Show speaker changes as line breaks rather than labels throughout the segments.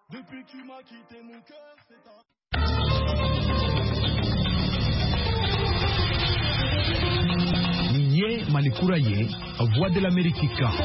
Depuis que tu m'as quitté mon cœur, c'est un...
Niye Malikuraye, Voix de l'Amérique.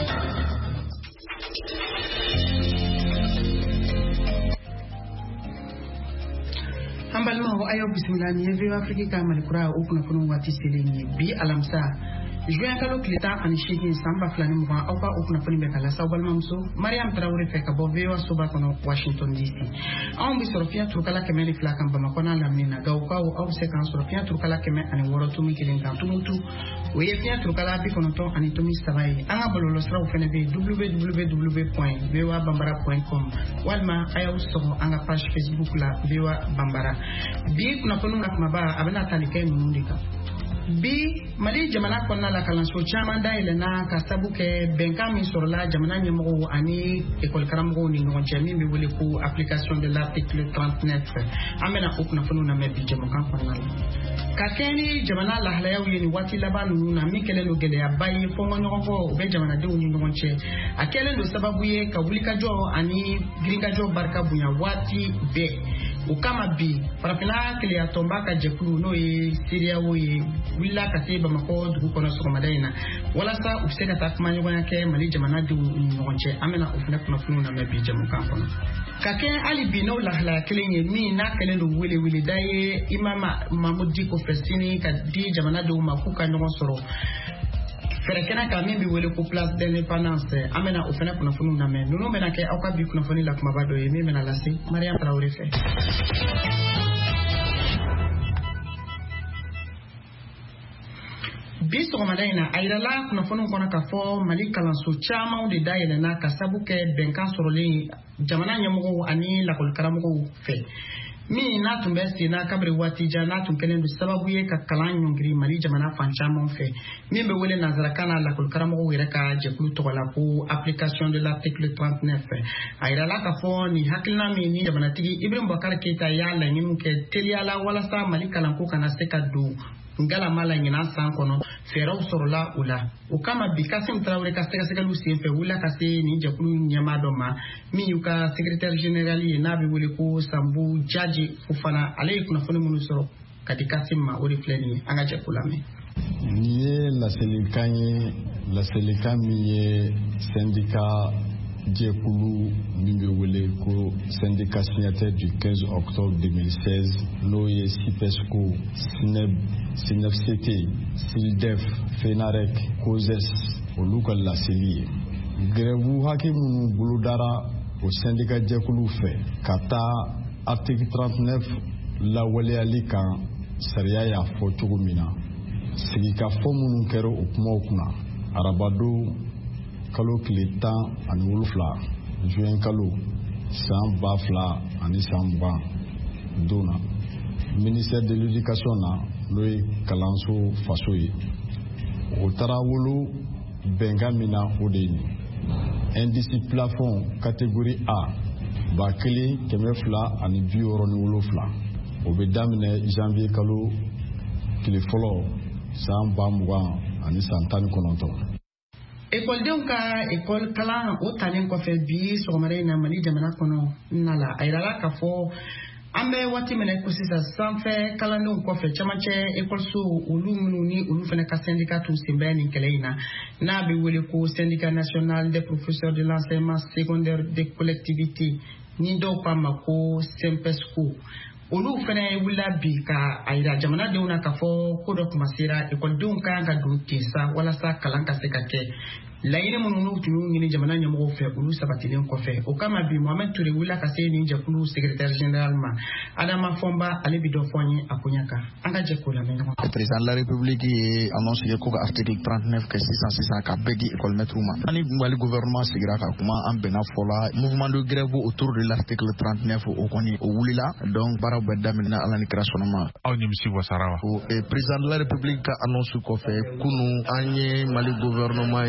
Ambalma wa ayo bismillah ni yewe Afrika Malikura okuna kono wati selenye bi alamsa juin kalo kleta ani shigi samba flani mwa opa okuna foni bekala sawbalma mso Mariam Traoré feka bovewa soba kono Washington DC on bi sorofia turkala kemeli flaka mbama kona lamina gauka au sekan sorofia turkala keme ani worotu mikilinga tumutu weyefia turkala bi kono to ani tumi sabai anga bololo sra ufene be www.vewabambara.com walma ayo so anga page Facebook la Vewa Bambara bi kuna kono ngakmaba abana tanike munundika bi mali jamana konna la kalanso chama daile na kasabuke benkami sorla jamana nyemo ani école karamgo ni no jami mi wole ko application de l'article 39 amena okuna funu na mebi jamo kan konna kakeni jamana la halayawi ni wati labanu na mikele no gele abayi fongo nyoko be jamana de uni ngonche akele ndo sababu ye kawulika jo ani gringa jo barka bunya wati be ukama bi parafina kile ya tombaka jekulu no ye Syria wo ye willa kase ba mako dugu kono so madaina wala sa useka takmanyo yake mali jamana de ngonche amena ufuna kuna funu na mebi jamu kan kono kake ali bino la hala kile mi na kele lo wele daye imama mamudi ko fesini ka di jamana de makuka no soro ferekena ka mimbi wele ko place d'indépendance amena ufuna kuna funu na me nuno mena ke auka bi kuna funu la kuma bado ye mi mena lasi Mariam Traoré fe biso madaina airala kuna fono kona ka fo mali kalanso chama de daile na kasabuke benkan soroli jamana nyamugo ani la kol karamugo fe mi na tumbesti na kabri wati jana tunkelen du sababu ye ka kalan nyongri mali jamana fanchama fe mi be wele nazara kana la kol karamugo wera ka jekulu to la ko application de l'article 39 airala ka fo ni hakilna mi ni jamana tigi Ibrahim Bakar Keita ya la nyimu ke teliala wala sa mali kalanko kana seka do ngala mala ngina san kono feraw sorola ula o kama bi Kasim Traoré ka seka lu sen fe wula ka se ni jakulu nyama do ma mi yuka secrétaire général ye na be wole ko Sambu Jaji Fofana ale kuna fone munu soro kati Kasim ma o refleni anga jakula me
ni la selikami ye syndicat Djekulu Mimewele ko syndicat signataire du 15 octobre 2016 Noye Sipesco Sinefct Sildef Fenarek Kozes Oluka la Selie Grevu Hakimu Buludara au syndicat Djekulu fait Kata article 39 la wale alika Saria ya Fotugumina Sigika Fomunu Kero Ukmokuna Arabado kalo kilita ani wolofla juin kalo san bafla ani san ban dona ministère de l'éducation na loy kalanso faso ye o tarawolo bengamina odeni indice plafond catégorie A ba kele kemefla ani bioro ni wolofla o be damine janvier kalo kile folo san bamwa ani san tan kononto
école ka école kala o talen ko fe bi so mare na mali jamana kono nala ayrala ka fo ambe wati mena ko sisa sanfe kala no ko fe chamache école so ulu ni ulu fene ka syndicat tout simbani keleina na be wele ko syndicat national des professeurs de l'enseignement secondaire des collectivités ni do pamako sempesco olu fene wula bi ka ayira jamana de una ka fo ko do kuma sira école de un ka do tesa wala sa kalanka se ka ke layine mununu tunu ngini jamana nyamo fe ulu sabatilen ko fe o kama bi Mohamed Touré wula ka se ni jakulu secrétaire général ma Adama Fomba ale bi do fonyi akunyaka anga jakula me
le président de la république annonce ko article 39 que 606 ka bedi école metruma ani wali gouvernement sigira ka kuma an bena fola mouvement de grève autour de l'article 39 au koni o wulila donc bara bedamina alani krasonoma
awni misi wasarawa
o président de la république ka annonce ko fe kunu anye mali gouvernement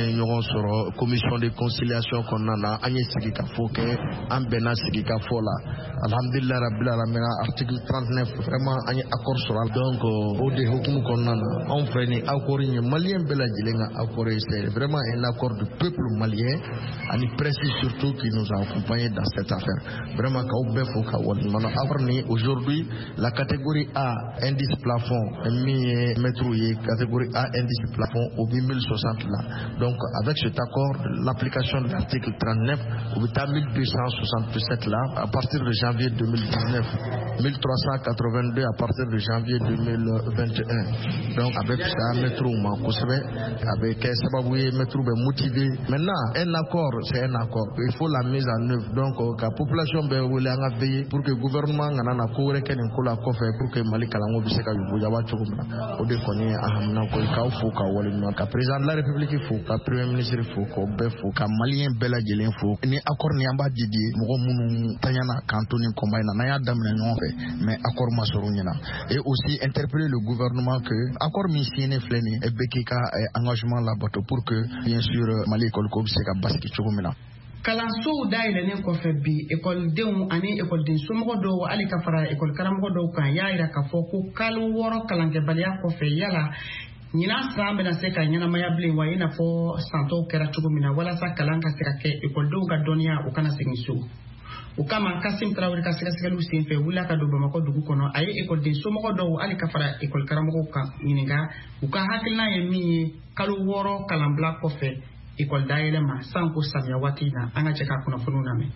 sur commission de conciliation qu'on a Agnès Sigika Foke, Ambena Sigika Fola. Alhamdulillah Rabbil Alamin, article 39, vraiment un accord sur la donc au de Hokum qu'on a. On fait un accord malien Bela Djilenga accord, c'est vraiment un accord du peuple malien. On y précise surtout qui nous a accompagnés dans cette affaire. Vraiment, aujourd'hui, la catégorie A, indice plafond, catégorie A, indice plafond au 1060 là. Donc, avec cet accord, l'application de l'article 39, au 1267 là, à partir de janvier 2019, 1382 à partir de janvier 2021. Donc, avec ça, métro, avec Sababoué, métro, motivé. Maintenant, un accord, c'est un accord. Il faut la mise en œuvre. Donc, la population va veiller pour que le gouvernement ait un accord pour que Mali Kalango puisse être au déconner à Hamna, qu'à président de la République, il faut qu'à premier ministre, il faut qu'à Malien Bela Djelen, il faut ni accord ni amba Didier, Mourou Tanyana, Cantoni, Combaina, Naya Damien, mais accord Masorouniana. Et aussi interpeller le gouvernement que accord Missine Fléni et Bekika engagement là-bas pour que, bien sûr, Mali Kolko, c'est qu'à Baski Chogomena.
Kalanso dailenen ko febbi école dew ani école den somo do ali kafara école karamgo do kan yaira ka foko kalu woro kalange baliya ko fe yala nyina sambe na seka nyana mayable wa ina fo santo kera chugumina wala sa kalanga sekake école do ga donia o kana singiso o kama Kasim Traoré ka seka lu senfe wula ka do bamako dugu kono ay école den somo do ali kafara école karamgo kan nyinga o ka hakilna yemi kalu woro kalambla ko fe école dailema sanko samia watina anga cheka kuna fununa me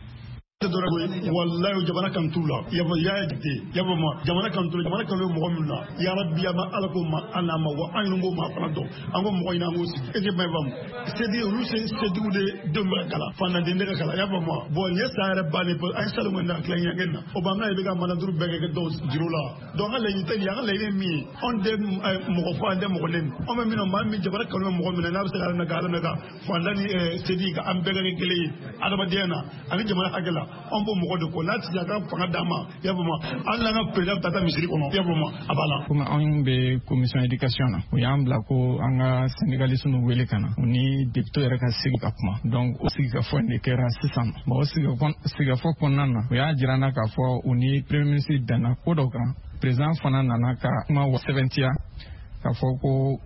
wallahi jamana kan tula yaba yaajite yaba ma jamana kan tula jamana kan mo gomna ya rabbi ya ma alako ma anama wa anungo ma prado ango mo ina ngosi eke bam c'est dire rusé c'est de kala fana de ndeka kala yaba ma bon yesare bani po ay salmo nda klanya genna o bamna be ga manaduru bege ke do jirula donc ala yite ya ala ine mi on de mo ko fa de mo ko len o me mino ma mi jamana kan mo gomna na be na kala na ka fana ni c'est dire am bege ke kele adama diana ani jamana agala on peut me dire qu'on a dit que pendant dama il y a vraiment Allah n'a pas de tata misiri kono il y a vraiment abala
comme on be commission éducation na o yam bla ko anga sénégalais sunu wele kana ni député reka sigi kapma donc o sigi ka fo ne kera 600 bo sigi fo konana o ya jirana ka fo uni premier ministre dana ko do kan président fana nana ka ma 70 ka fo ko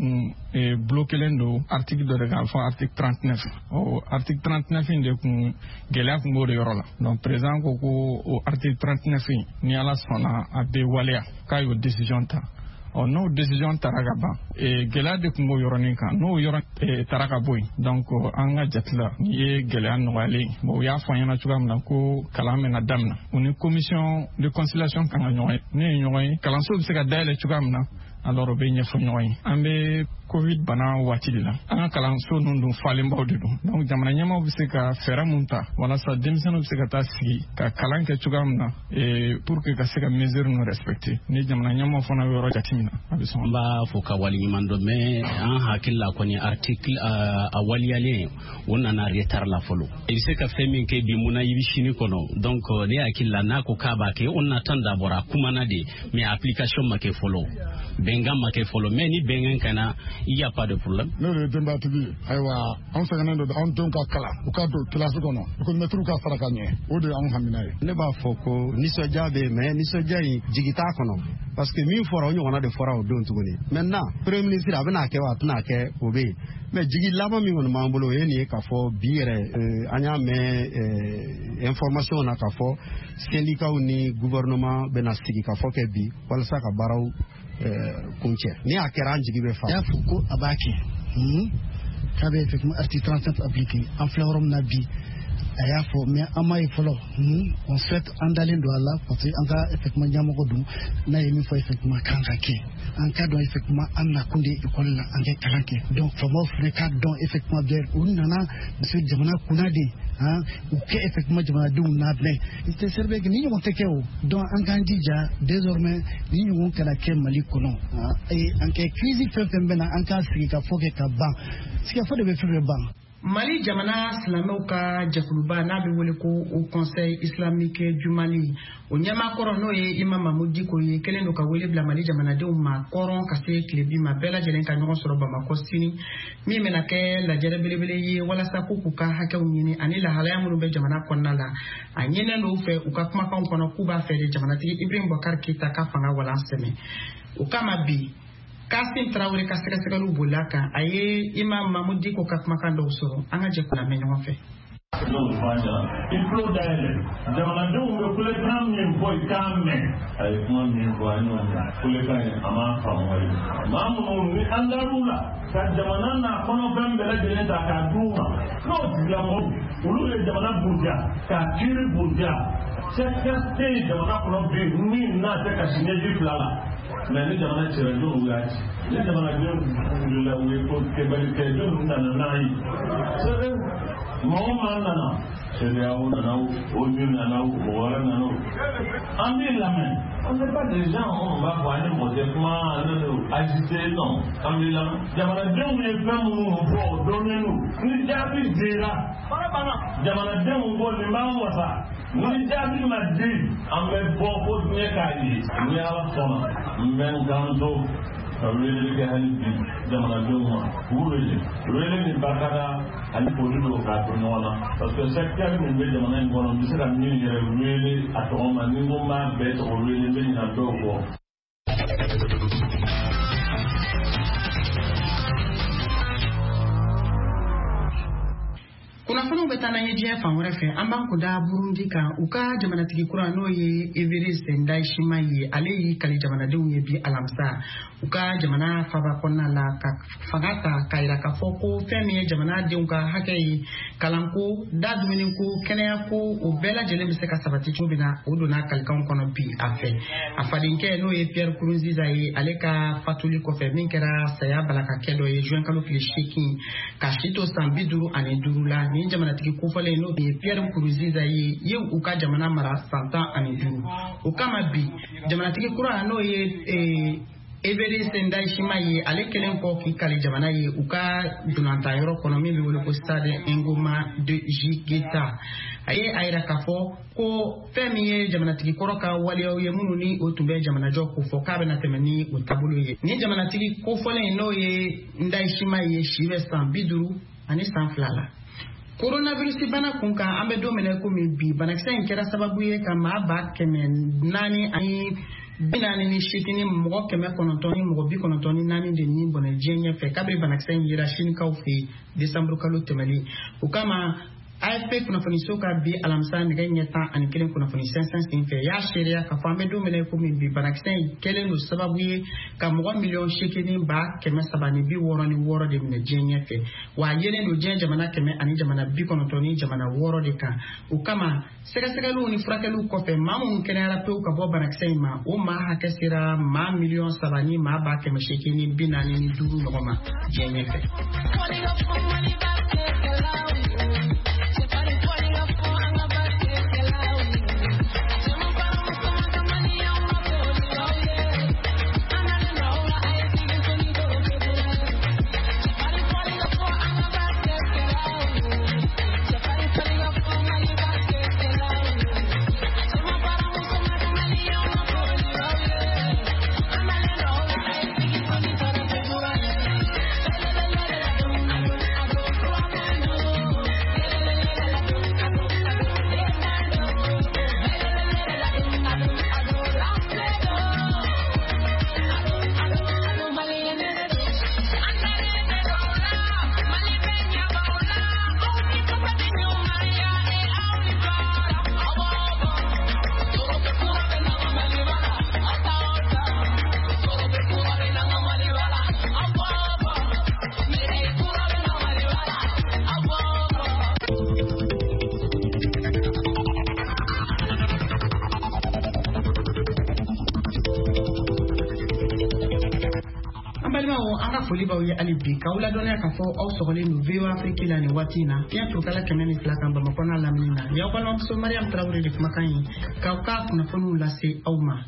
bloqué lendo article de regal fo article 39 o article 39 inde kun gela kun bo de yorola donc président ko article 39 ni ala sona abe walia kayo décision ta o no décision taraka ba gela de kun bo yoroni kan no yoron taraka boy donc anga jatla ni gela no wali bo ya fanyana chugamna ko kalame na damna une commission de conciliation kan nyoy ni nyoy kalanso se ka dale chugamna alors be nyefo nyoy ambe covid bana watili la an kalan so nundu falen bawde dum donc jamana nyama bi se ka fera munta wala sa demsano bi se ka tasigi ka kalan ke chugamna pour que ka se ka mesure no respecter ni jamana nyama fona woro jatimina abison
ba fo ka wali mando me an hakilla ko ni article a waliyale wonna na retar la folo e se ka femi ke bi muna yibi shini kono donc ne akilla na ko kaba ke onna tanda bora kuma na de mais application make folo benga make folo mais ni bengen kana il y a pas de problème.
Nous le débat tigi aywa on se gagne on donc kala o ka do classe kono ko metru ka farakanye o de an haminaye
ne ba foko ni so jabe mais ni so jayi jigita kono parce que mi fora onyo wana de fora o don tugoni maintenant premier ministre abena ke wa tuna ke obe mais jigi laba mi won mambulo eni ka fo biere anya me information na ka fo syndicat ni gouvernement benastiki ka fo ke bi wala saka baraw kunche ni akera njigi be fa
ya fuko abaki kabe effectivement article 37 appliqué en fleurom nabi aya fo mais amay folo on souhaite andalen do Allah parce que anga effectivement nyamako dum na yemi fo effectivement kankake en cas donc effectivement amna kunde école la anga kalanke donc fo mo freka donc effectivement bien unana monsieur jamana kunade ou que effectivement jamana dum na ble c'est serbe que ni on tekeo donc anga ndija désormais ni on kala ke mali kono et en cas crise fait bena anga sika fo ke ka ban ce qu'il faut de faire ban
Mali jamana silamɛw ka jɛkuluba n'a bɛ wele ko au conseil islamique du Mali o ɲɛmaakɔrɔ n'o ye Imam Mamadou Diko ye kelen do ka wele bila Mali jamanadenw ma kɔrɔn ka se tile bi ma bɛɛ lajɛlen ka ɲɔgɔn sɔrɔ Bamako sini min bɛna kɛ lajɛrɛ belebele ye walasa k'u ka hakɛw ɲini ani lahalaya minnu bɛ jamana kɔnɔna la a ɲinɛn do u fɛ u ka kumakanw kɔnɔ k'u b'a fɛ de jamanatigi Ibrahim Boubacar Keita ka fanga walan sɛmɛ o kama bi Kassim Traoré ka sɛgɛsɛgɛliw bolila kan a ye Imam Mamadou Diko ka kumakan dɔw sɔrɔ an ka jɛ k'u lamɛn ɲɔgɔn fɛ.
Il faut d'ailleurs jamanadenw bɛ kulekan min fɔ i k'a mɛn a ye kuma min fɔ a y'o mɛn kulekan in a m'a faamu wali maa minnu ni an dar'u la ka jamana n'a kɔnɔfɛn bɛɛ lajɛlen ta k'a d'u ma n'o tigilamɔgɔw olu ye jamana buruja k'a kiiri buruja tɛ jamana kɔnɔ bi min n'a tɛ ka si ɲɛji fila la mɛ ni jamana cɛrɛdenw y'a ci ni jamanadenw wulila u ye ko kɛbɛlikɛdenw nana n'a ye mɔgɔ maa nana CEDEAO nana ONU nana mɔgɔ wɛrɛ nana an b'i lamɛn on n'est pas des gens on va fɔ ani mɔgɔ tɛ kuma agité non an b'i lamɛn jamanadenw ye fɛn minnu fɔ o dɔnnen don ni jaabi dira jamanadenw ko nin b'an wasa ni jaabi ma di an bɛ bɔ ko diɲɛ k'a ye ni Ala sɔnna n bɛ n kan to ka weleli kɛ hali bi jamanadenw ma k'u wele ni barikada ani foli don k'a to ɲɔgɔn na parce que secteur min bɛ jamana in kɔnɔ n bɛ se ka min yɛrɛ wele a tɔgɔ ma ni n ko n b'a bɛɛ tɔgɔ wele n bɛ ɲina dɔw kɔ.
Kunnafoniw bɛ taa n'an ye diɲɛ fan wɛrɛ fɛ an b'an kun da Burundi kan u ka jamanatigi kura n'o ye Evariste Ndayishimiye ye ale y'i kali jamanadenw ye bi alamisa u ka jamana faba kɔnɔna la ka fanga ta k'a yira k'a fɔ ko fɛn min ye jamanadenw ka hakɛ ye kalanko da dumuniko kɛnɛyako o bɛɛ lajɛlen bɛ se ka sabati cogo min na o donna kalikanw kɔnɔ bi a fɛ a fadenkɛ n'o ye Pierre Nkurunziza ye ale ka fatuli kɔfɛ min kɛra saya balakakɛ dɔ ye juin kalo tile 8 ka si to san 55 la ni jamanatigi kofɔlen n'o ye Pierre Nkurunziza ye u ka jamana mara san 15 o kama bi jamanatigi kura n'o ye Evariste Ndayishimiye ale kelen kɔ k'i kali jamana ye u ka donanta yɔrɔ kɔnɔ min bɛ wele ko stade Ngoma de Jigeta a ye a yira k'a fɔ ko fɛn min ye jamanatigi kɔrɔ ka waleyaw ye minnu ni o tun bɛ jamanajɔ ko fɔ k'a bɛna tɛmɛ ni o taabolo ye ni jamanatigi kofɔlen n'o ye Ndayishimiye ye si bɛ san 50 ani san 2 la. Coronavirus bana kun kan an bɛ don min na komi bi banakisɛ in kɛra sababu ye ka maa 400 ani 48 ni mɔgɔ 900 ni mɔgɔ 94 de ni bɔnɛ diɲɛ ɲɛfɛ kabiri banakisɛ in yera sinikaw fɛ décembre kalo tɛmɛlen o kama AFP kunnafoniso ka bi alamisa nɛgɛ ɲɛ 11 kunnafoni sɛnsɛn sen fɛ y'a seereya k'a fɔ an bɛ don min na komi bi banakisɛ in kɛlen don sababu ye ka mɔgɔ 8,366,000 de minɛ diɲɛ ɲɛfɛ wa a yelen don diɲɛ jamana 100 ani jamana 96 ni jamana 6 de kan o kama sɛgɛsɛgɛliw ni furakɛliw kɔfɛ maa minnu kɛnɛyara pewu ka bɔ banakisɛ in ma o maa hakɛ sera maa 3,000,000 ni maa 845,000 ɲɔgɔn ma diɲɛ ɲɛfɛ. Foli b'aw ye hali bi k'aw ladɔnniya k'a fɔ aw sɔgɔlen don VOA Afrique la nin waati in na fiɲɛ turukala 102 kan Bamakɔ n'a lamini na y'aw balimamuso Mariam Traoré de kumakan ye k'aw ka kunnafoniw lase aw ma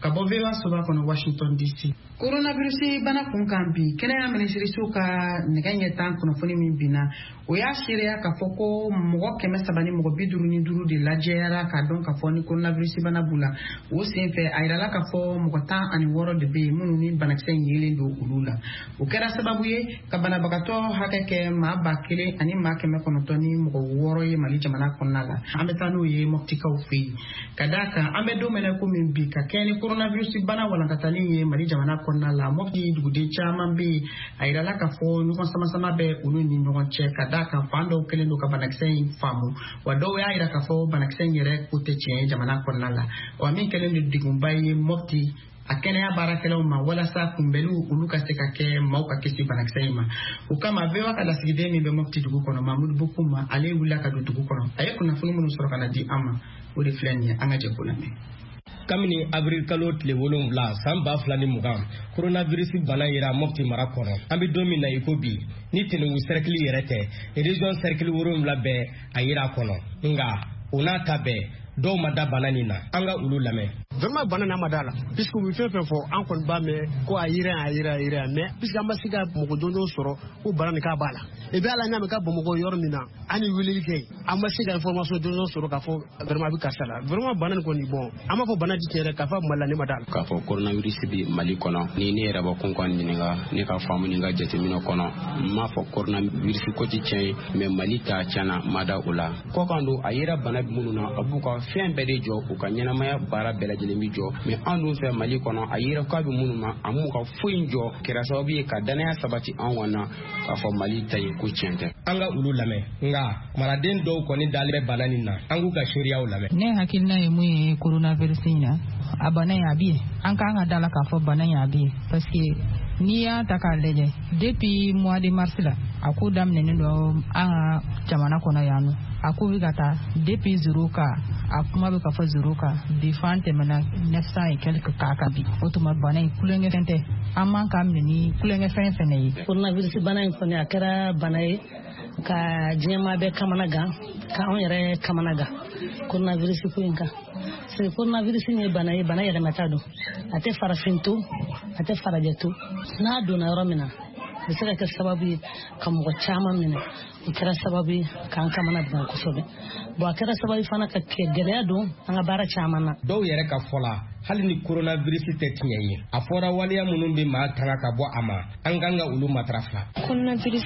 ka bɔ VOA soba kɔnɔ Washington DC. Coronavirus bana kunkan bi kɛnɛya minisiriso ka nɛgɛ ɲɛ 10 kunnafoni min binna o y'a seereya k'a fɔ ko mɔgɔ 300 ni mɔgɔ 55 de lajɛyara k'a dɔn k'a fɔ ni coronavirus bana b'u la. O senfɛ a yirala k'a fɔ mɔgɔ 16 de bɛ yen minnu ni banakisɛ in yelen don olu la. O kɛra sababu ye ka banabagatɔ hakɛ kɛ maa 1000 ani maa 900 ni mɔgɔ 6 ye Mali jamana kɔnɔna la. An bɛ taa n'o ye Moptikaw fɛ yen. Ka d'a kan an bɛ don min na komi bi ka kɛ ni coronavirus bana walankatali ye Mali jamana kɔnɔna la. Mopti duguden caman bɛ yen a yirala k'a fɔ ɲɔgɔn sama-sama bɛ olu ni ɲɔgɔn cɛ ka d'a kan fan dɔw kɛlen don ka banakisɛ in faamu wa dɔw y'a yira k'a fɔ banakisɛ in yɛrɛ ko tɛ tiɲɛ jamana kɔnɔna la. Wa min kɛlen don degunba ye Mopti a kɛnɛya baarakɛlaw ma walasa kunbɛnniw olu ka se ka kɛ maaw ka kisi banakisɛ in ma. O kama VOA ka lasigiden min bɛ Mopti dugu kɔnɔ Mamudu Bokuma ale wulila ka don dugu kɔnɔ. A ye kunnafoni minnu sɔrɔ ka na di an ma o de filɛ nin ye an ka jɛ ko lamɛn.
Kamini avril kalo tile 7 san 2020 coronavirus bana yira Mopti mara kɔnɔ. An bɛ don min na iko bi ni Tenungu cercle yɛrɛ tɛ region cercle 7 bɛɛ a yira kɔnɔ. Nga o n'a ta bɛɛ dɔw ma da bana nin na an ka olu lamɛn.
Vraiment bana n'a ma da la puisque u bɛ fɛn fɛn fɔ an kɔni b'a mɛn ko a yira mais puisque an ma se ka mɔgɔ jɔnjɔn sɔrɔ ko bana nin k'a b'a la et bien ala n'a mɛn ka Bamakɔ yɔrɔ min na an ni weleli kɛ an ma se ka information jɔnjɔn sɔrɔ k'a fɔ vraiment a bɛ karisa la vraiment bana nin kɔni bon an m'a fɔ bana di tiɲɛ yɛrɛ k'a fɔ Mali la ne ma da la.
K'a fɔ coronavirus bɛ Mali kɔnɔ ni ne yɛrɛ bɛ kun kan ɲininka ne ka faamu ni ka jateminɛ kɔnɔ n m'a fɔ coronavirus ko tɛ tiɲɛ ye mais Mali ta tiɲɛna ma da o la kɔ kan don a yera bana minnu na a b'u ka fɛn bɛɛ de jɔ u ka ɲɛnamaya baara bɛɛ lajɛlen bi jɔ mais an dun fɛ Mali kɔnɔ a yera k'a bɛ minnu na a m'u ka foyi jɔ kɛra sababu ye ka danaya sabati an kɔnɔ k'a fɔ Mali ta ye ko tiɲɛ tɛ.
An ka olu lamɛn nka maraden dɔw kɔni dalen bɛ bana nin na an k'u ka seereyaw lamɛn.
Ne hakilina ye mun ye coronavirus in na a bana in a bɛ yen an k'an ka dala k'a fɔ bana in a bɛ yen parce que n'i y'a ta k'a lajɛ depuis mois de mars la a ko daminɛnen don an ka jamana kɔnɔ yan nɔ a ko bɛ ka taa depuis 0 cas a kuma bɛ ka fɔ 0 cas bi fan tɛmɛna 900 et quelques cas kan bi o tuma bana in kulonkɛ fɛn tɛ an man k'a minɛ ni kulonkɛ fɛn fɛnɛ ye.
Coronavirus bana in kɔni a kɛra bana ye ka diɲɛmaa bɛɛ kamana gan ka anw yɛrɛ kamana gan coronavirus ko in kan. Coronavirus ye bana yɛlɛmata don a tɛ farafin to a tɛ farajɛ to n'a donna yɔrɔ min na a bɛ se ka kɛ sababu ye ka mɔgɔ caman minɛ o kɛra sababu ye k'an kamana gan kosɛbɛ bon a kɛra sababu fana ka kɛ gɛlɛya don an ka baara caman na.
Dɔw yɛrɛ ka fɔ la hali ni coronavirus tɛ tiɲɛ ye a fɔra waleya minnu bɛ maa tanga ka bɔ a ma an kan ka olu matarafa.
Coronavirus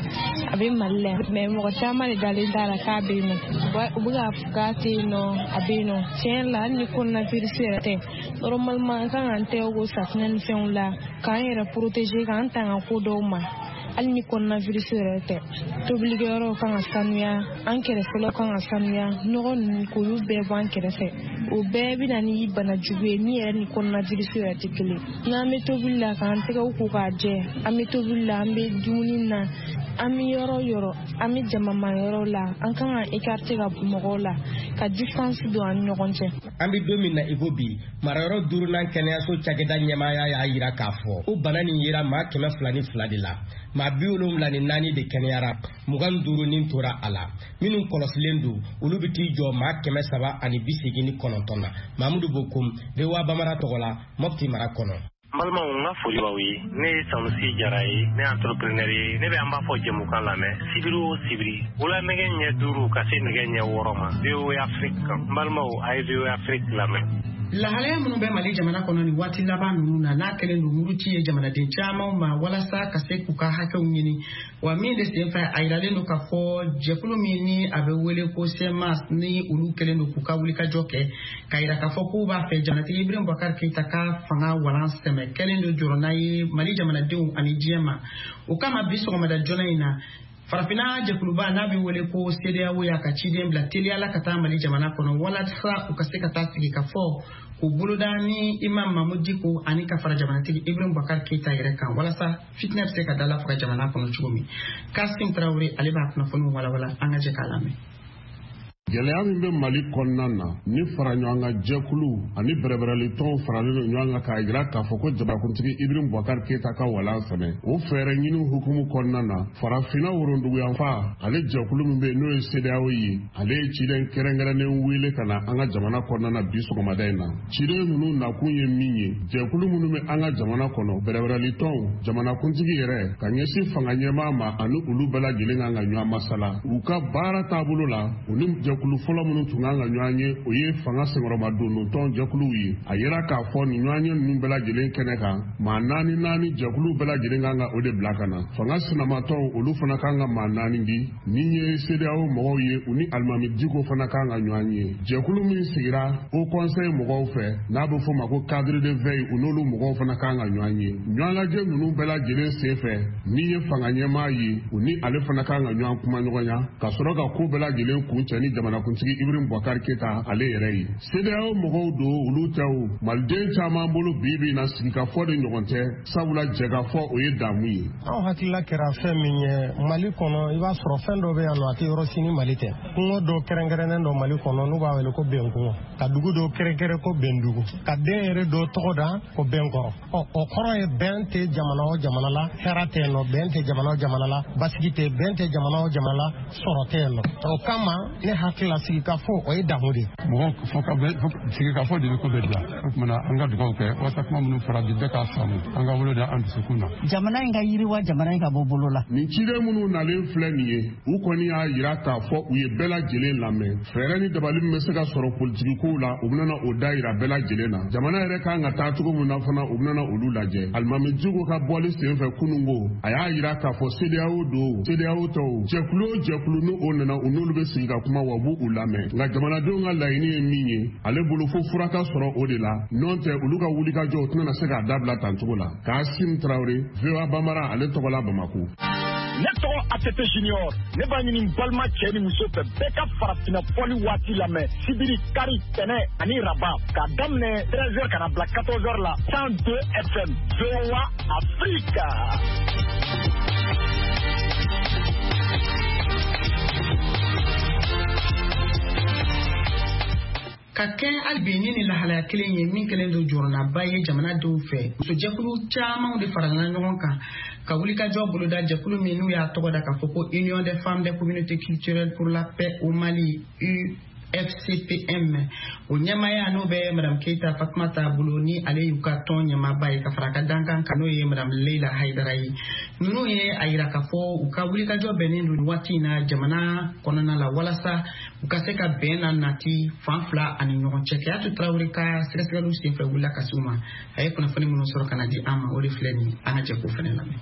a bɛ Mali la mais mɔgɔ caman de dalen t'a la k'a bɛ yen nɔ u bɛ k'a fɔ k'a tɛ yen nɔ a bɛ yen nɔ tiɲɛ la hali ni coronavirus yɛrɛ tɛ normalement an kan k'an tɛgɛ ko safunɛ ni fɛnw la k'an yɛrɛ protéger k'an tanga ko dɔw ma hali ni coronavirus yɛrɛ tɛ tobilikɛyɔrɔw kan ka sanuya an kɛrɛfɛlaw kan ka sanuya nɔgɔ ninnu k'olu bɛɛ bɔ an kɛrɛfɛ o bɛɛ bɛ na ni bana jugu ye min yɛrɛ ni coronavirus yɛrɛ tɛ kelen n'an bɛ tobili la k'an tɛgɛw ko k'a jɛ an bɛ tobili la an bɛ dumuni na an bɛ yɔrɔ yɔrɔ an bɛ jamama yɔrɔ la an kan ka écarter ka mɔgɔw la ka distance don an ni ɲɔgɔn cɛ.
An bɛ don min na iko bi marayɔrɔ 5nan kɛnɛyaso cakɛda ɲɛmaaya y'a yira k'a fɔ o bana nin yera maa 202 de la maa 74 de kɛnɛyara 25 tora a la minnu kɔlɔsilen don olu bɛ t'i jɔ maa 389 na Mamudu Bokum VOA Bambara tɔgɔ la Mopti mara kɔnɔ.
N balimaw n ka foli b'aw ye ne ye Sanusi Jara ye ne ye entrepreneur ye ne bɛ an b'a fɔ jɛmukan lamɛn sibiri o sibiri wula nɛgɛ ɲɛ 5 ka se nɛgɛ ɲɛ 6 ma VOA Afrique kan n balimaw a ye VOA Afrique lamɛn.
Lahalaya minnu bɛ Mali jamana kɔnɔ ni waati laban ninnu na n'a kɛlen don muruti ye jamanaden caman ma walasa ka se k'u ka hakɛw ɲini wa min de senfɛ a yiralen don k'a fɔ jɛkulu min ni a bɛ wele ko CEMAS ni olu kɛlen don k'u ka wulikajɔ kɛ k'a yira k'a fɔ k'u b'a fɛ jamanatigi Ibrahim Boubacar Keita ka fanga walan sɛmɛ kɛlen don jɔrɔ n'a ye Mali jamanadenw ani diɲɛ ma o kama bi sɔgɔmada joona in na farafina jɛkuluba n'a bɛ wele ko CEDEAO y'a ka ciden bila teliyala ka taa Mali jamana kɔnɔ walasa u ka se ka taa sigi ka fɔ k'u boloda ni Imam Mamudu Diko ani ka fara jamanatigi Ibrahim Boubacar Keita yɛrɛ kan walasa fitinɛ bɛ se ka dala faga jamana kɔnɔ cogo min. Kasim Traoré ale b'a kunnafoni walawala an ka jɛ k'a lamɛn.
gɛlɛya min bɛ Mali kɔnɔna na ni fara ɲɔgɔn kan jɛkulu ani bɛrɛbɛrɛli tɔnw faralen ɲɔgɔn kan k'a jira k'a fɔ ko jabakuntigi Ibrahim Boubacar Keita ka walan sɛmɛ o fɛɛrɛ ɲini hukumu kɔnɔna na farafinna woronduguyanfa ale jɛkulu min bɛ n'o ye CEDEAO ye ale ye ciden kɛrɛnkɛrɛnnen wele ka na an ka jamana kɔnɔna na bi sɔgɔmada in na ciden ninnu nakun ye min ye jɛkulu minnu bɛ an ka jamana kɔnɔ bɛrɛbɛrɛli tɔnw jamanakuntigi yɛrɛ ka ɲɛsin fanga ɲɛmaa ma ani olu bɛɛ lajɛlen kan ka ɲɔgɔn masala u ka baara taabolo la u ni jɛkulu fɔlɔ minnu tun kan ka ɲɔgɔn ye o ye fanga senkɔrɔma don tɔn jɛkuluw ye a yera k'a fɔ nin ɲɔgɔn ye ninnu bɛɛ lajɛlen kɛnɛ kan maa naani jɛkulu bɛɛ lajɛlen kan ka o de bila ka na fanga sinamatɔw olu fana kan ka maa 4 di min ye CEDEAO mɔgɔw ye u ni alimami Diko fana kan ka ɲɔgɔn ye jɛkulu min sigira o conseil mɔgɔw fɛ n'a bɛ fɔ ma ko cadre de veille u n'olu mɔgɔw fana kan ka ɲɔgɔn ye ɲɔgɔn lajɛ ninnu bɛɛ lajɛlen senfɛ min ye fanga ɲɛmaa ye u ni ale fana kan ka ɲɔgɔn kuma ɲɔgɔn ya ka sɔrɔ ka ko bɛɛ lajɛlen kun cɛ ni jamanakuntigi Ibrahim Boubacar Keita ale yɛrɛ ye CEDEAO mɔgɔw don olu tɛ o maliden caman bolo bi na sigikafɔ de ɲɔgɔn tɛ sabula jɛgafɔ o ye damu ye
anw hakilila kɛra fɛn min ye Mali kɔnɔ i b'a sɔrɔ fɛn dɔ bɛ yan nɔ a tɛ yɔrɔ si ni Mali tɛ kungo dɔ kɛrɛnkɛrɛnnen dɔ Mali kɔnɔ n'u b'a wele ko Bɛnkungo ka dugu dɔ kɛrɛnkɛrɛn ko Bɛndugu ka den yɛrɛ dɔ tɔgɔ da ko Bɛnkɔrɔ o kɔrɔ ye bɛn tɛ jamana o jamana la hɛrɛ tɛ yen nɔ bɛn tɛ jamana o jamana la basigi tɛ bɛn tɛ jamana o jamana la sɔrɔ tɛ yen nɔ o kama ne hakilila sigikafɔ o ye damu de
mɔgɔ sigikafɔ de bɛ ko bɛɛ dilan o tumana an ka dugawu kɛ walasa kuma minnu fɔra bi bɛɛ k'a faamu an ka wolo da an dusukun na
jamana in ka yiriwa jamana in ka bɔ bolo la
nin ciden minnu nalen filɛ nin ye u kɔni y'a jira k'a fɔ u ye bɛɛ lajɛlen lamɛn fɛɛrɛ ni dabali min bɛ se ka sɔrɔ politikow la u bɛna o da yira bɛɛ lajɛlen na jamana yɛrɛ kan ka taa cogo min na fana u bɛna olu lajɛ alimami Diko ka bɔli senfɛ kunungo a y'a jira k'a fɔ CEDEAO don CEDEAO tɔw jɛkulu o jɛkulu n'u o nana u n'olu bɛ sigi ka kuma wa u b'u lamɛn nka jamanadenw ka laɲini ye min ye ale bolo fo fura ka sɔrɔ o de la n'o tɛ olu ka wulikajɔ u tɛna se k'a dabila tan cogo la Kasim Traoré VOA Bambara ale tɔgɔla Bamako.
Ne tɔgɔ ATT Junior ne b'a ɲini n balima cɛ ni muso fɛ bɛɛ ka farafinna fɔli waati lamɛn sibiri kari tɛnɛ ani raba k'a daminɛ 13h ka na bila 14h la 102 FM VOA Africa.
ka kɛ hali bi ni lahalaya kelen ye min kelen don jɔrɔnaba ye jamanadenw fɛ musojɛkulu camanw de farala ɲɔgɔn kan ka wulikajɔ boloda jɛkulu min n'u y'a tɔgɔ da k'a fɔ ko Union des femmes des communautés culturelles pour la paix au Mali UFCPM o ɲɛmaya n'o bɛ Madame Keita Fatumata bolo ni ale y'u ka tɔn ɲɛmaaba ye ka fara ka dankan kan n'o ye Madame Leila Haidara ye ninnu ye a yira k'a fɔ u ka wulikajɔ bɛnnen don waati in na jamana kɔnɔna la walasa u ka se ka bɛn na nati fan fila ani ɲɔgɔn cɛ Keyatu Traoré ka sɛgɛsɛgɛliw senfɛ wulila ka se u ma a ye kunnafoni minnu sɔrɔ ka na di an ma o de filɛ nin an ka jɛ k'o fana lamɛn.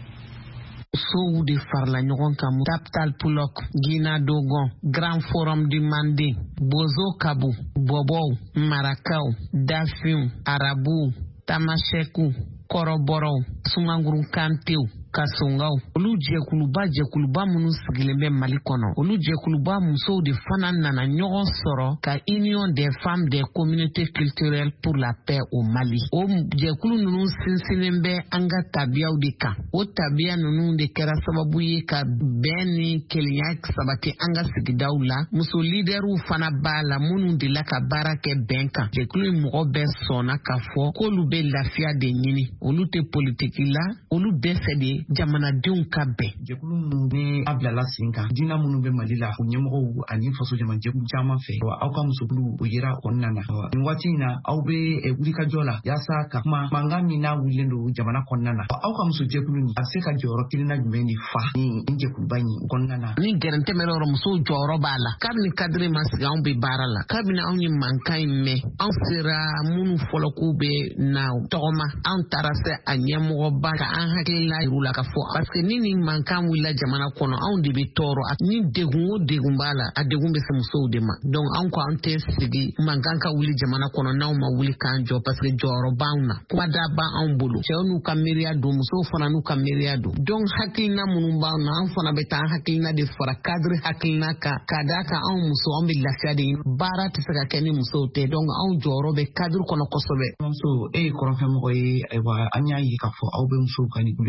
Sow de farla ɲɔgɔn kan Capital Pulok, Guina Dogon, Grand Forum du Mandé, Bozo Kabu, Bobow, Marakaw, Dafim, Arabu, Tamasheku, Kɔrɔbɔrɔw, Sumanguru Kantew, Kasongaw olu jɛkuluba minnu sigilen bɛ Mali kɔnɔ olu jɛkuluba musow de fana nana ɲɔgɔn sɔrɔ ka Union des femmes des communautés culturelles pour la paix au Mali o jɛkulu ninnu sinsinnen bɛ an ka tabiyaw de kan o tabiya ninnu de kɛra sababu ye ka bɛn ni kelenya sabati an ka sigidaw la muso lideruw fana b'a la minnu de la ka baara kɛ bɛn kan jɛkulu in mɔgɔ bɛɛ sɔnna ka fɔ k'olu bɛ lafiya de ɲini olu tɛ politiki la olu dɛsɛ de jamanadenw ka bɛn
jɛkulu minnu bɛ a bilala sen kan diinɛ minnu bɛ Mali la u ɲɛmɔgɔw ani faso jamana jɛkulu caman fɛ aw ka musokulu o yera kɔnɔna na nin waati in na aw bɛ wulikajɔ la yaasa ka kuma mankan min n'a wulilen don jamana kɔnɔna na aw ka muso jɛkulu a bɛ se ka jɔyɔrɔ kelen na jumɛn de fa ni jɛkuluba in kɔnɔna na
ni gɛrɛntɛmɛ yɔrɔ musow jɔyɔrɔ b'a la kabini kadiri ma sigi anw bɛ baara la kabini anw ye mankan in mɛn anw sera minnu fɔlɔ k'u bɛ na tɔgɔma anw taara se a ɲɛmɔgɔba ka an hakilina yir'u la ka fɔ parce que ni mankan wulila jamana kɔnɔ anw de bɛ tɔɔrɔ ni degun o degun b'a la a degun bɛ se musow de ma donc anw ko an tɛ sigi mankan ka wuli jamana kɔnɔ n'anw ma wuli k'an jɔ parce que jɔyɔrɔ b'anw na kumada b'anw bolo cɛw n'u ka miiriya don musow fana n'u ka miiriya don donc hakilina minnu b'anw na anw fana bɛ taa an hakilina de fara cadre hakilina kan ka d'a kan anw muso anw bɛ lafiya de ɲini baara tɛ se ka kɛ ni musow tɛ donc anw jɔyɔrɔ bɛ cadre kɔnɔ kosɛbɛ.
muso e ye kɔrɔnfɛmɔgɔ ye ayiwa an y'a ye k'a fɔ aw bɛ musow ka nin gulen kɔnɔna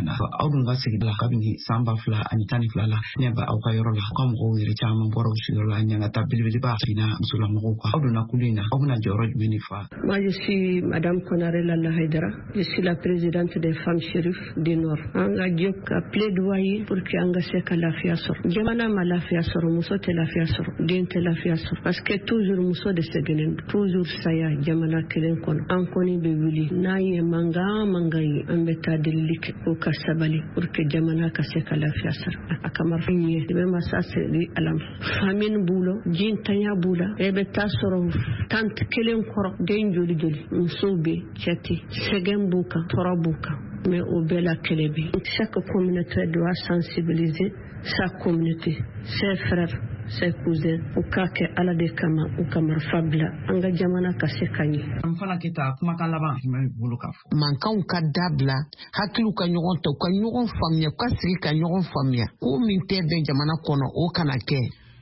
na aw dun ka sigi la kabini samba fila ani tani fila la ne ba aw ka yɔrɔ la ka mɔgɔw yɛrɛ caman bɔra u sigiyɔrɔ la ɲangata belebeleba jiginna musolamɔgɔw kan aw donna kulu in na aw bɛna jɔyɔrɔ jumɛn de fa?
Moi je suis Madame Konaré Lalla Haidara, je suis la présidente des femmes shérifs du Nord. An ka jɛ ka plaidoyer pour que an ka se ka lafiya sɔrɔ. Jamana ma lafiya sɔrɔ, muso tɛ lafiya sɔrɔ, den tɛ lafiya sɔrɔ. Parce que toujours muso de sɛgɛnnen toujours saya jamana kelen kɔnɔ. An kɔni bɛ wuli n'a ye mankan ye an bɛ taa delili kɛ o ka sabali pour que jamana ka se ka lafiya sɔrɔ. A kama fɛn ye i bɛ masa seri alam. Famine b'u la, jintanya b'u la, e bɛ taa sɔrɔ tante kelen kɔrɔ den joli musow bɛ cɛ tɛ sɛgɛn b'u kan tɔɔrɔ b'u kan. Mais au bel à Kélébi. Chaque communauté doit sensibiliser sa communauté, ses frères, ses cousins, au cas que ala de kama ou kamar fabla, anga jamana kase kanyi.
Amfana kita kumakan laban jumɛn bolo ka fɔ?
Mankanw ka dabila, hakiliw ka ɲɔgɔn ta, u ka ɲɔgɔn faamuya, u ka sigi ka ɲɔgɔn faamuya. Ko min tɛ bɛn jamana kɔnɔ o kana kɛ.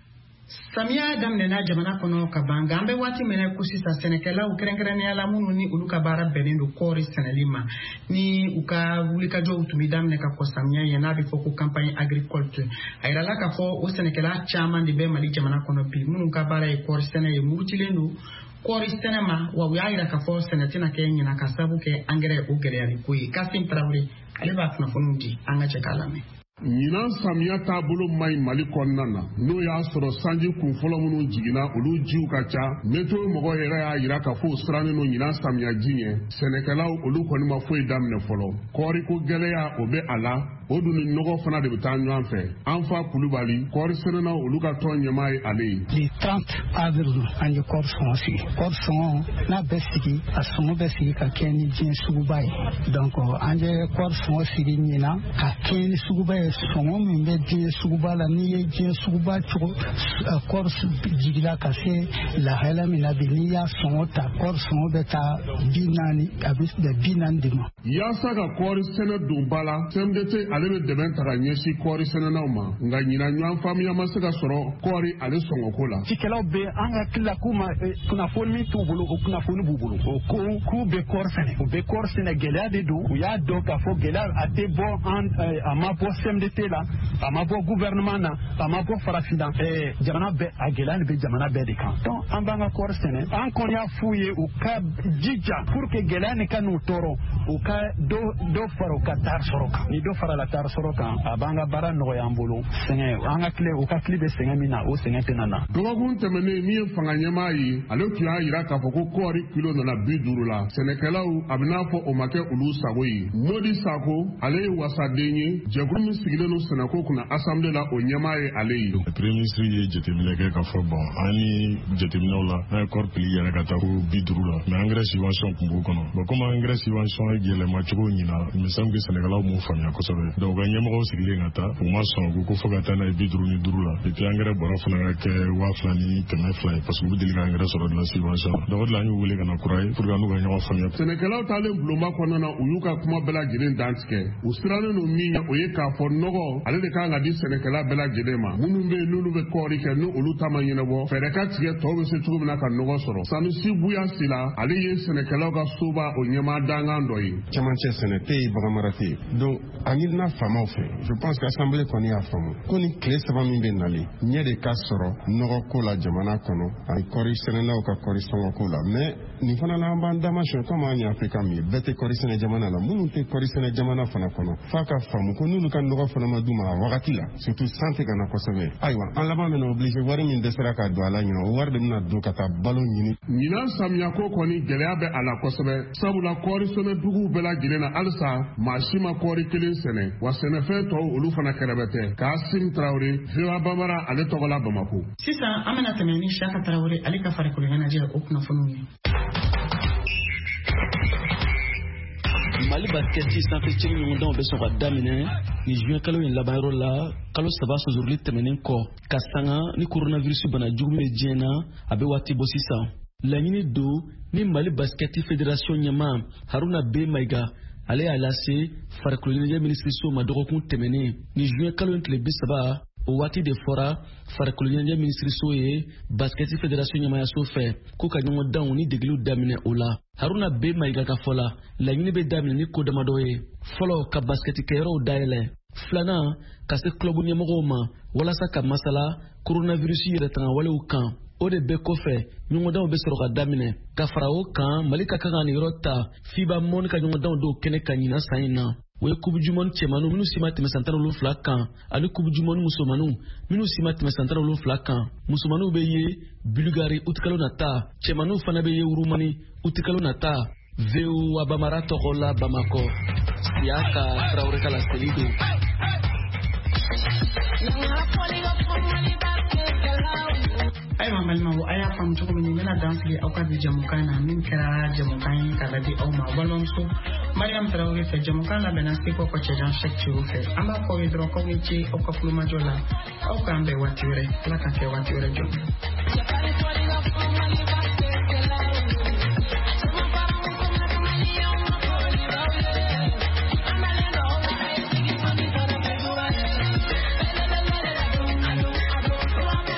Samiya daminɛna jamana kɔnɔ ka ban nka an bɛ waati minɛ ko sisan sɛnɛkɛlaw kɛrɛnkɛrɛnnenya la minnu ni olu ka baara bɛnnen don kɔɔri sɛnɛli ma ni u ka wulikajɔw tun bɛ daminɛ ka kɔ samiya ye n'a bɛ fɔ ko campagne agricole a yirala k'a fɔ o sɛnɛkɛla caman de bɛ Mali jamana kɔnɔ bi minnu ka baara ye kɔɔri sɛnɛ ye murutilen don kɔɔri sɛnɛ ma wa u y'a yira k'a fɔ sɛnɛ tɛna kɛ ɲinan ka sababu kɛ angɛrɛ o gɛlɛyali ko ye Kasim Tarawele ale b'a kunnafoniw di an ka cɛ k'a lamɛn.
ɲinan samiya taabolo maɲi Mali kɔnɔna na n'o y'a sɔrɔ sanji kun fɔlɔ minnu jiginna olu jiw ka ca météo mɔgɔ yɛrɛ y'a yira k'a fɔ u sirannen don ɲinan samiya ji ɲɛ sɛnɛkɛlaw olu kɔni ma foyi daminɛ fɔlɔ kɔɔri ko gɛlɛya o bɛ a la o dun ni nɔgɔ fana de bɛ taa ɲɔgɔn fɛ an fa Kulubali kɔɔri sɛnɛnaw olu ka tɔn ɲɛmaa ye ale ye.
Le 30 avril an ye kɔɔri sɔngɔ sigi kɔɔri sɔngɔ n'a bɛ sigi a sɔngɔ bɛ sigi ka kɛ ni diɲɛ suguba ye donc an ye kɔɔri sɔngɔ sigi ɲinan ka kɛ ni suguba ye sɔngɔ min bɛ diɲɛ suguba la n'i ye diɲɛ suguba cogo kɔɔri jigila ka se lahala min na bi n'i y'a sɔngɔ ta kɔɔri sɔngɔ bɛ taa 40 a bɛ bɛn 40 de ma.
yaasa ka kɔɔri sɛnɛ don ba la CMDT ale bɛ dɛmɛ ta ka ɲɛsin kɔɔri sɛnɛnaw ma nka ɲinan ɲɔgɔn faamuya ma se ka sɔrɔ kɔɔri ale sɔngɔko la.
cikɛlaw bɛ an ka hakili la k'u ma kunnafoni min t'u bolo o kunnafoni b'u bolo o ko k'u bɛ kɔɔri sɛnɛ u bɛ kɔɔri sɛnɛ gɛlɛya de don u y'a dɔn k'a fɔ gɛlɛya a tɛ bɔ a ma bɔ CMDT la a ma bɔ gouvernement na a ma bɔ farafin na jamana bɛɛ a gɛlɛya de bɛ jamana bɛɛ de kan donc an b'an ka kɔɔri sɛnɛ an kɔni y'a f'u ye u ka jija pour que gɛlɛya nin ka n'u tɔɔrɔ u ka dɔ fara u ka tari sɔrɔ kan ni dɔ farala tari sɔrɔ kan a b'an ka baara nɔgɔya an bolo sɛgɛn an ka tile u ka tile bɛ sɛgɛn min na o sɛgɛn tɛna na.
dɔgɔkun tɛmɛnen min ye fanga ɲɛmaa ye ale tun y'a jira k'a fɔ ko kɔɔri kilo nana 50 la sɛnɛkɛlaw a bɛ n'a fɔ o ma kɛ olu sago ye Modi Sako ale ye wasaden ye jɛkulu min sigilen don sɛnɛko kunna assemblée la o ɲɛmaa ye ale ye.
premier ministre ye jateminɛ kɛ k'a fɔ bon an ni jateminɛw la n'a ye kɔɔri pili yɛrɛ ka taa ko 50 la mais engrais subvention tun b'o kɔnɔ bon comme engrais subvention ye yɛlɛma cogo ɲina il me semble que sɛnɛkɛlaw m'o faamuya kosɛbɛ donc ka ɲɛmɔgɔw sigilen ka taa u ma sɔn ko fo ka taa n'a ye 55 la et puis engrais bɔra fana ka kɛ 2000 ni 200 ye parce que u bɛ deli ka engrais sɔrɔ de la subvention donc o de la an y'u wele ka na kura ye pour que an n'u ka ɲɔgɔn faamuya.
sɛnɛkɛlaw taalen bulonba kɔnɔna na u y'u ka kuma bɛɛ lajɛlen dan tigɛ u sirannen don min o ye k'a fɔ nɔgɔ ale de kan ka di sɛnɛkɛla bɛɛ lajɛlen ma minnu bɛ yen n'olu bɛ kɔɔri kɛ ni olu ta ma ɲɛnabɔ fɛɛrɛ ka tigɛ tɔw bɛ se cogo min na ka nɔgɔ sɔrɔ Sanusi Buyasi la ale ye sɛnɛkɛlaw ka soba o ɲɛmaa dangan dɔ ye.
camancɛ sɛnɛ tɛ yen baganmara tɛ yen donc a ɲinina faamaw fɛ je pense que assemblée kɔni y'a faamu ko ni tile 3 min bɛ nalen ɲɛ de ka sɔrɔ nɔgɔko la jamana kɔnɔ ani kɔɔri sɛnɛlaw ka kɔɔri sɔngɔko la mais nin fana la an b'an damasiyɛn comme an ye Afrika min ye bɛɛ tɛ kɔɔri sɛnɛ jamana la minnu tɛ kɔɔri sɛnɛ jamana fana kɔnɔ f'a ka faamu ko n'olu ka nɔgɔ fana ma d'u ma a wagati la surtout san tɛ ka na kosɛbɛ ayiwa an laban bɛna obligé wari min dɛsɛra ka don a la ɲina o wari de bɛna don ka taa balo ɲini.
ɲinan samiyako kɔni gɛlɛya bɛ a la kosɛbɛ sabula kɔɔri sɛnɛ duguw bɛɛ lajɛlen na halisa maa si ma kɔɔri kelen sɛnɛ wa sɛnɛfɛn tɔw olu fana kɛrɛfɛ tɛ Kasim Tarawele VOA Bambara ale tɔgɔ la Bamako.
sisan an bɛna tɛmɛ ni Saka Tarawele ale ka farikolo ɲɛnajɛ o kunnafoniw ye.
Mali basketi sanfɛ cɛ ɲɔgɔndanw bɛ sɔn ka daminɛ ni juin kalo in laban la kalo 3 sɔsɔrɔli tɛmɛnen kɔ ka sanga ni coronavirus bana jugu bɛ diɲɛ na a bɛ waati bɔ sisan laɲini don ni Mali basketi fédération ɲɛmaa Haruna B Maiga ale y'a lase farikolo ɲɛnajɛ minisiriso ma dɔgɔkun tɛmɛnen ni juin kalo in tile 30 o waati de fɔra farikolo ɲɛnajɛ minisiriso ye baskɛti fédération ɲɛmayaso fɛ k'u ka ɲɔgɔndanw ni degeliw daminɛ o la. Haruna B. Mayiga ka fɔ la laɲini bɛ daminɛ ni ko damadɔ ye. Fɔlɔ ka baskɛtikɛyɔrɔw dayɛlɛ, filanan ka se club ɲɛmɔgɔw ma walasa ka masala coronavirus yɛrɛtanga walew kan. O de bɛɛ kɔfɛ ɲɔgɔndanw bɛ sɔrɔ ka daminɛ ka fara o kan Mali ka kan ka nin yɔrɔ ta FIBA mɔni ka ɲɔgɔndanw dɔw kɛnɛ ka ɲina san in na. O ye Coupe du Monde cɛmanu minnu si ma tɛmɛ san 17 kan ani Coupe du Monde musomanu minnu si ma tɛmɛ san 17 kan. Musomanu bɛ ye Bulgarie uti kalo nata, cɛmanu fana bɛ ye Urumani uti kalo nata. VOA Bamara tɔgɔ la Bamako, Siaka Traoré ka laseli don.
Ayiwa balimaw a y'a faamu cogo min n bɛna dan sigi aw ka bi jamukan na min kɛra jamukan ye k'a ladi aw ma balimamuso Mariam Traoré fɛ jamukan labɛnna Seko Kɔcɛjan Cheick Thioro fɛ an b'a fɔ aw ye dɔrɔn k'aw ni ce aw ka kulomajɔ la aw k'an bɛn waati wɛrɛ Ala k'a kɛ waati wɛrɛ jɔ.